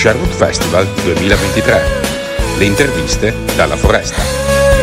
Sherwood Festival 2023. Le interviste dalla foresta.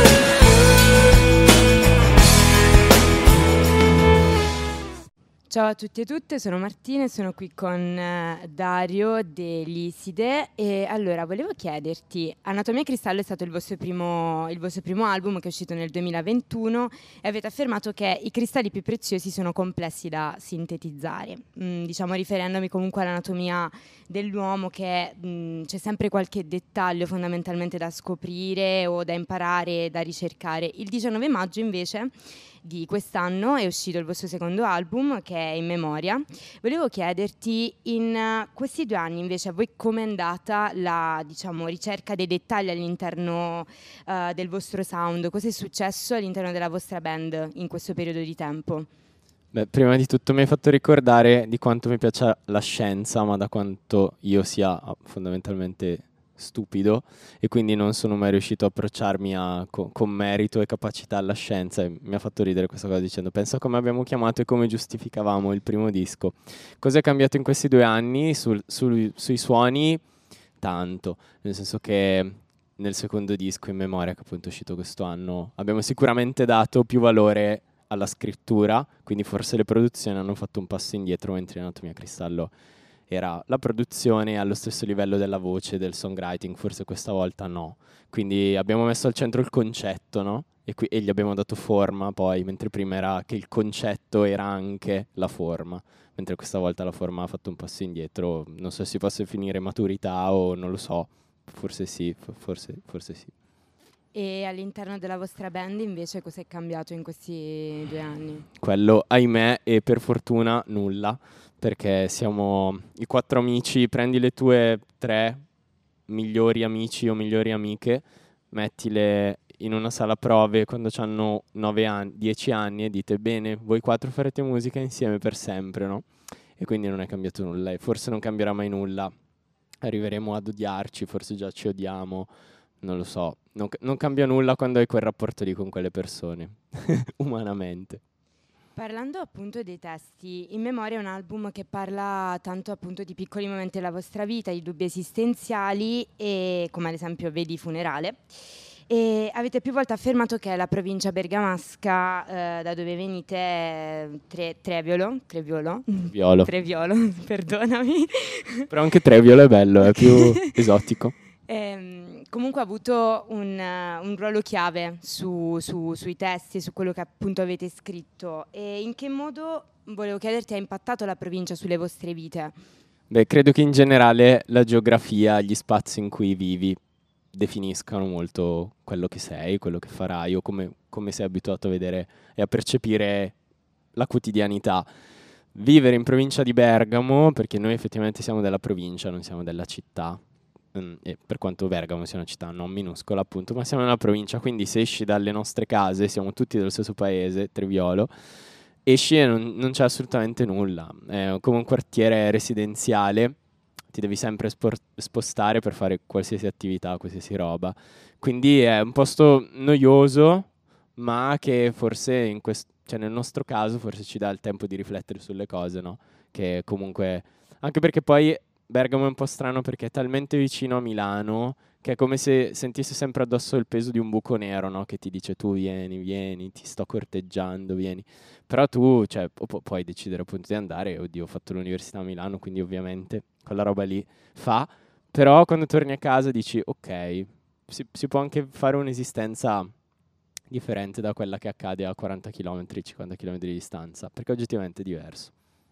Ciao a tutti e tutte, sono Martina e sono qui con Dario dell'Iside e allora volevo chiederti, Anatomia Cristallo è stato il vostro primo album che è uscito nel 2021 e avete affermato che i cristalli più preziosi sono complessi da sintetizzare, diciamo riferendomi comunque all'anatomia dell'uomo che c'è sempre qualche dettaglio fondamentalmente da scoprire o da imparare, da ricercare. Il 19 maggio invece di quest'anno è uscito il vostro secondo album che è In Memoria. Volevo chiederti in questi 2 anni invece a voi com'è andata la ricerca dei dettagli all'interno del vostro sound, cosa è successo all'interno della vostra band in questo periodo di tempo? Beh, prima di tutto mi hai fatto ricordare di quanto mi piaccia la scienza, ma da quanto io sia fondamentalmente stupido e quindi non sono mai riuscito a approcciarmi con merito e capacità alla scienza, e mi ha fatto ridere questa cosa dicendo pensa come abbiamo chiamato e come giustificavamo il primo disco. Cosa è cambiato in questi 2 anni? Sui suoni tanto, nel senso che nel secondo disco In Memoria, che appunto è uscito questo anno, abbiamo sicuramente dato più valore alla scrittura, quindi forse le produzioni hanno fatto un passo indietro, mentre in Anatomia Cristallo era la produzione allo stesso livello della voce, del songwriting, forse questa volta no. Quindi abbiamo messo al centro il concetto, no? E gli abbiamo dato forma poi, mentre prima era che il concetto era anche la forma, mentre questa volta la forma ha fatto un passo indietro. Non so se si possa definire maturità o non lo so, forse sì, forse sì. E all'interno della vostra band invece cosa è cambiato in questi 2 anni? Quello, ahimè, e per fortuna nulla, perché siamo i 4 amici, prendi le tue 3 migliori amici o migliori amiche, mettile in una sala prove quando hanno 9 anni, 10 anni e dite bene, voi 4 farete musica insieme per sempre, no? E quindi non è cambiato nulla e forse non cambierà mai nulla. Arriveremo ad odiarci, forse già ci odiamo, non lo so. Non cambia nulla quando hai quel rapporto lì con quelle persone, umanamente. Parlando appunto dei testi, In Memoria è un album che parla tanto appunto di piccoli momenti della vostra vita, di dubbi esistenziali e come ad esempio Vedi Funerale. E avete più volte affermato che la provincia bergamasca da dove venite è Treviolo, Violo. Treviolo, perdonami. Però anche Treviolo è bello, è più esotico. Comunque ha avuto un ruolo chiave sui testi, su quello che appunto avete scritto. E in che modo, volevo chiederti, ha impattato la provincia sulle vostre vite? Beh, credo che in generale la geografia, gli spazi in cui vivi definiscano molto quello che sei, quello che farai o come sei abituato a vedere e a percepire la quotidianità. Vivere in provincia di Bergamo, perché noi effettivamente siamo della provincia, non siamo della città, e per quanto Bergamo sia una città non minuscola appunto, ma siamo nella provincia, quindi se esci dalle nostre case, siamo tutti dello stesso paese, Treviolo, esci e non c'è assolutamente nulla, è come un quartiere residenziale, ti devi sempre spostare per fare qualsiasi attività, qualsiasi roba, quindi è un posto noioso, ma che forse cioè nel nostro caso forse ci dà il tempo di riflettere sulle cose, no? Che comunque, anche perché poi Bergamo è un po' strano perché è talmente vicino a Milano che è come se sentissi sempre addosso il peso di un buco nero, no? Che ti dice tu vieni, ti sto corteggiando, vieni. Però tu, cioè, puoi decidere appunto di andare, oddio, ho fatto l'università a Milano, quindi ovviamente quella roba lì fa. Però quando torni a casa dici, ok, si può anche fare un'esistenza differente da quella che accade a 40 km, 50 km di distanza, perché oggettivamente è diverso.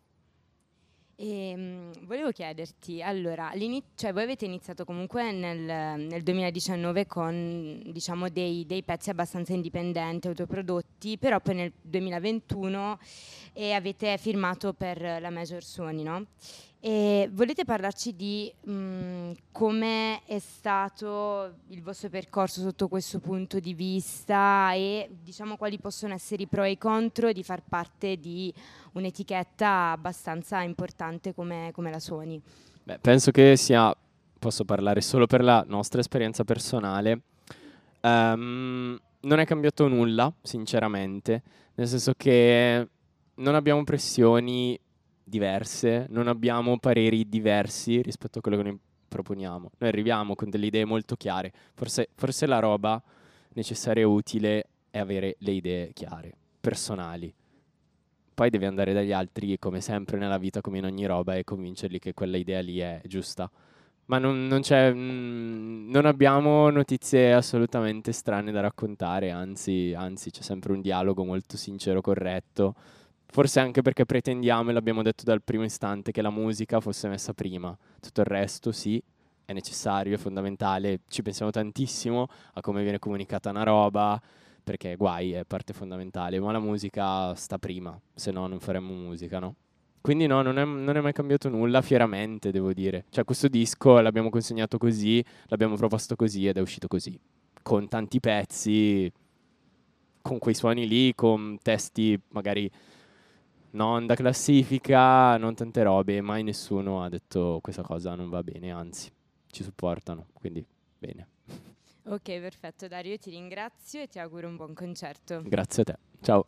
Volevo chiederti, allora, cioè voi avete iniziato comunque nel 2019 con diciamo dei pezzi abbastanza indipendenti, autoprodotti, però poi nel 2021 avete firmato per la Major Sony, no? E volete parlarci di come è stato il vostro percorso sotto questo punto di vista e diciamo quali possono essere i pro e i contro di far parte di un'etichetta abbastanza importante come la Sony? Beh, penso che posso parlare solo per la nostra esperienza personale, non è cambiato nulla, sinceramente, nel senso che non abbiamo pressioni diverse, non abbiamo pareri diversi rispetto a quello che noi proponiamo. Noi arriviamo con delle idee molto chiare. Forse la roba necessaria e utile è avere le idee chiare, personali. Poi devi andare dagli altri, come sempre nella vita, come in ogni roba, e convincerli che quella idea lì è giusta. Ma non abbiamo notizie assolutamente strane da raccontare, anzi c'è sempre un dialogo molto sincero, corretto. Forse anche perché pretendiamo, e l'abbiamo detto dal primo istante, che la musica fosse messa prima. Tutto il resto sì, è necessario, è fondamentale, ci pensiamo tantissimo a come viene comunicata una roba, perché guai è parte fondamentale, ma la musica sta prima, se no non faremmo musica, no? Quindi no, non è mai cambiato nulla, fieramente devo dire. Cioè questo disco l'abbiamo consegnato così, l'abbiamo proposto così ed è uscito così. Con tanti pezzi, con quei suoni lì, con testi magari non da classifica, non tante robe, mai nessuno ha detto questa cosa non va bene, anzi, ci supportano, quindi bene. Ok, perfetto Dario, io ti ringrazio e ti auguro un buon concerto. Grazie a te, ciao.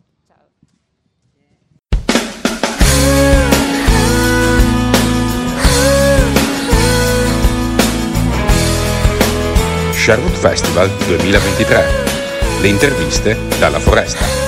Sherwood Festival 2023. Le interviste dalla foresta.